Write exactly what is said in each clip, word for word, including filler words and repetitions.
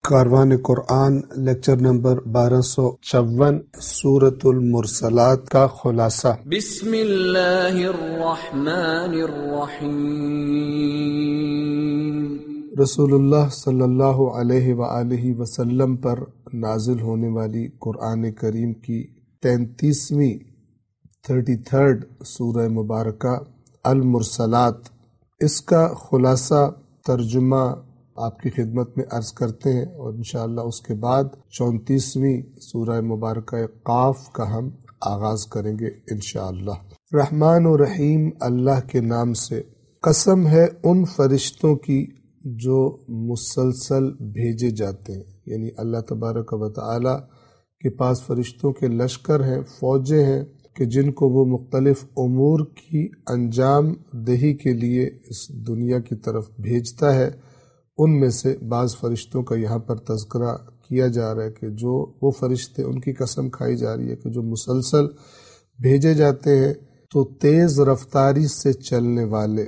کاروان قرآن lecture number بارہ سو چون، سورۃ المرسلات کا خلاصہ۔ بسم اللہ الرحمن الرحیم۔ رسول اللہ صلی اللہ علیہ وآلہ وسلم پر نازل ہونے والی قرآن کریم کی تینتیسویں تھرٹی تھرڈ سورہ مبارکہ المرسلات، اس کا خلاصہ ترجمہ آپ کی خدمت میں عرض کرتے ہیں، اور انشاءاللہ اس کے بعد چونتیسویں سورہ مبارکہ قاف کا ہم آغاز کریں گے انشاءاللہ۔ رحمان و رحیم اللہ کے نام سے، قسم ہے ان فرشتوں کی جو مسلسل بھیجے جاتے ہیں، یعنی اللہ تبارک و تعالی کے پاس فرشتوں کے لشکر ہیں، فوجیں ہیں کہ جن کو وہ مختلف امور کی انجام دہی کے لیے اس دنیا کی طرف بھیجتا ہے۔ ان میں سے بعض فرشتوں کا یہاں پر تذکرہ کیا جا رہا ہے کہ جو وہ فرشتے، ان کی قسم کھائی جا رہی ہے کہ جو مسلسل بھیجے جاتے ہیں تو تیز رفتاری سے چلنے والے،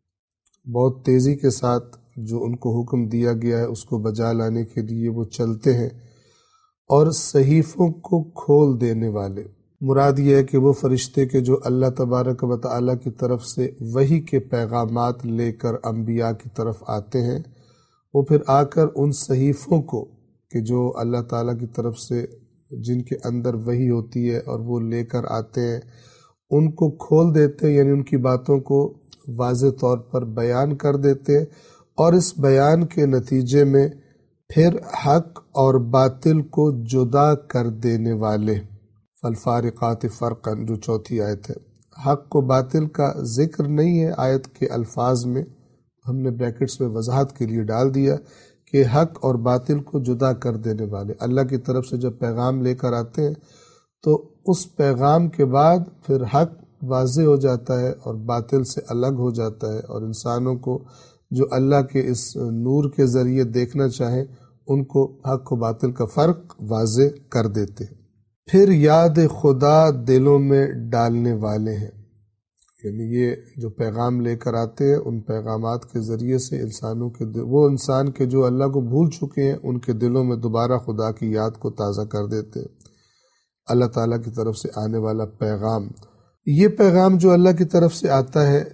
بہت تیزی کے ساتھ جو ان کو حکم دیا گیا ہے اس کو بجا لانے کے لیے وہ چلتے ہیں، اور صحیفوں کو کھول دینے والے۔ مراد یہ ہے کہ وہ فرشتے کے جو اللہ تبارک و تعالیٰ کی طرف سے وحی کے پیغامات لے کر انبیاء کی طرف آتے ہیں، وہ پھر آ کر ان صحیفوں کو کہ جو اللہ تعالیٰ کی طرف سے جن کے اندر وحی ہوتی ہے اور وہ لے کر آتے ہیں، ان کو کھول دیتے ہیں، یعنی ان کی باتوں کو واضح طور پر بیان کر دیتے ہیں، اور اس بیان کے نتیجے میں پھر حق اور باطل کو جدا کر دینے والے، فالفارقات فرقا جو چوتھی آیت ہے۔ حق و باطل کا ذکر نہیں ہے آیت کے الفاظ میں، ہم نے بریکٹس میں وضاحت کے لیے ڈال دیا کہ حق اور باطل کو جدا کر دینے والے اللہ کی طرف سے جب پیغام لے کر آتے ہیں تو اس پیغام کے بعد پھر حق واضح ہو جاتا ہے اور باطل سے الگ ہو جاتا ہے، اور انسانوں کو جو اللہ کے اس نور کے ذریعے دیکھنا چاہیں ان کو حق و باطل کا فرق واضح کر دیتے ہیں۔ پھر یاد خدا دلوں میں ڈالنے والے ہیں، یعنی یہ جو پیغام لے کر آتے ہیں ان پیغامات کے ذریعے سے انسانوں کے دل، وہ انسان کے جو اللہ کو بھول چکے ہیں ان کے دلوں میں دوبارہ خدا کی یاد کو تازہ کر دیتے ہیں۔ اللہ تعالیٰ کی طرف سے آنے والا پیغام، یہ پیغام جو اللہ کی طرف سے آتا ہے،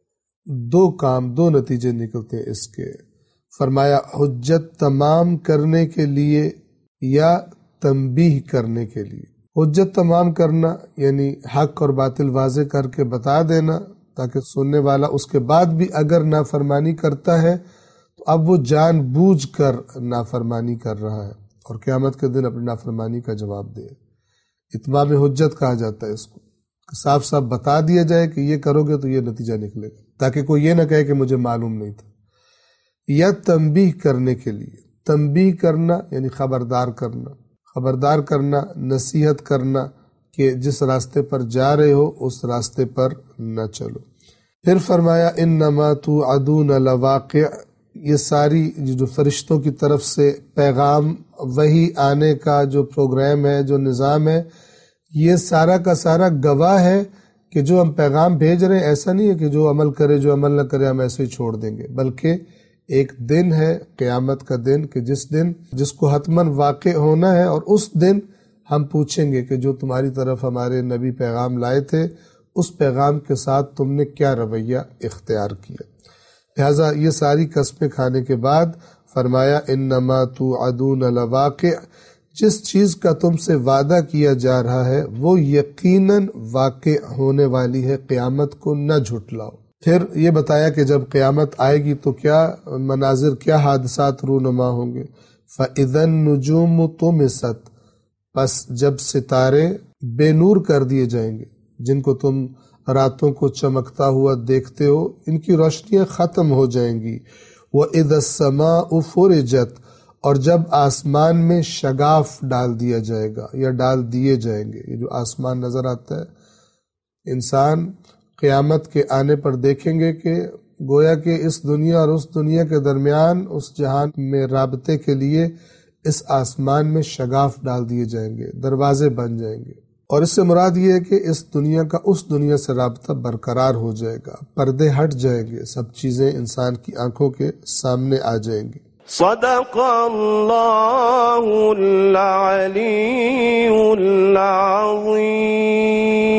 دو کام، دو نتیجے نکلتے ہیں اس کے۔ فرمایا حجت تمام کرنے کے لیے یا تنبیہ کرنے کے لیے۔ حجت تمام کرنا یعنی حق اور باطل واضح کر کے بتا دینا، تاکہ سننے والا اس کے بعد بھی اگر نافرمانی کرتا ہے تو اب وہ جان بوجھ کر نافرمانی کر رہا ہے اور قیامت کے دن اپنی نافرمانی کا جواب دے۔ اتمام حجت کہا جاتا ہے اس کو، صاف صاف بتا دیا جائے کہ یہ کرو گے تو یہ نتیجہ نکلے گا، تاکہ کوئی یہ نہ کہے کہ مجھے معلوم نہیں تھا۔ یا تنبیہ کرنے کے لیے، تنبیہ کرنا یعنی خبردار کرنا، خبردار کرنا، نصیحت کرنا کہ جس راستے پر جا رہے ہو اس راستے پر نہ چلو۔ پھر فرمایا انما توعدون لواقع، یہ ساری جو فرشتوں کی طرف سے پیغام وحی آنے کا جو پروگرام ہے، جو نظام ہے، یہ سارا کا سارا گواہ ہے کہ جو ہم پیغام بھیج رہے ہیں ایسا نہیں ہے کہ جو عمل کرے جو عمل نہ کرے ہم ایسے ہی چھوڑ دیں گے، بلکہ ایک دن ہے قیامت کا دن کہ جس دن جس کو حتماً واقع ہونا ہے، اور اس دن ہم پوچھیں گے کہ جو تمہاری طرف ہمارے نبی پیغام لائے تھے اس پیغام کے ساتھ تم نے کیا رویہ اختیار کیا۔ لہٰذا یہ ساری قسمیں کھانے کے بعد فرمایا انما توعدون لواقع، جس چیز کا تم سے وعدہ کیا جا رہا ہے وہ یقیناً واقع ہونے والی ہے، قیامت کو نہ جھٹلاؤ۔ پھر یہ بتایا کہ جب قیامت آئے گی تو کیا مناظر، کیا حادثات رونما ہوں گے۔ فَإِذَا النُّجُومُ طُمِسَتْ، پس جب ستارے بے نور کر دیے جائیں گے، جن کو تم راتوں کو چمکتا ہوا دیکھتے ہو ان کی روشنیاں ختم ہو جائیں گی۔ وَإِذَا السَّمَاءُ فُرِجَتْ، اور جب آسمان میں شگاف ڈال دیا جائے گا یا ڈال دیے جائیں گے، یہ جو آسمان نظر آتا ہے انسان قیامت کے آنے پر دیکھیں گے کہ گویا کہ اس دنیا اور اس دنیا کے درمیان اس جہان میں رابطے کے لیے اس آسمان میں شگاف ڈال دیے جائیں گے، دروازے بن جائیں گے، اور اس سے مراد یہ ہے کہ اس دنیا کا اس دنیا سے رابطہ برقرار ہو جائے گا، پردے ہٹ جائیں گے، سب چیزیں انسان کی آنکھوں کے سامنے آ جائیں گی۔ صدق اللہ العلی العظیم.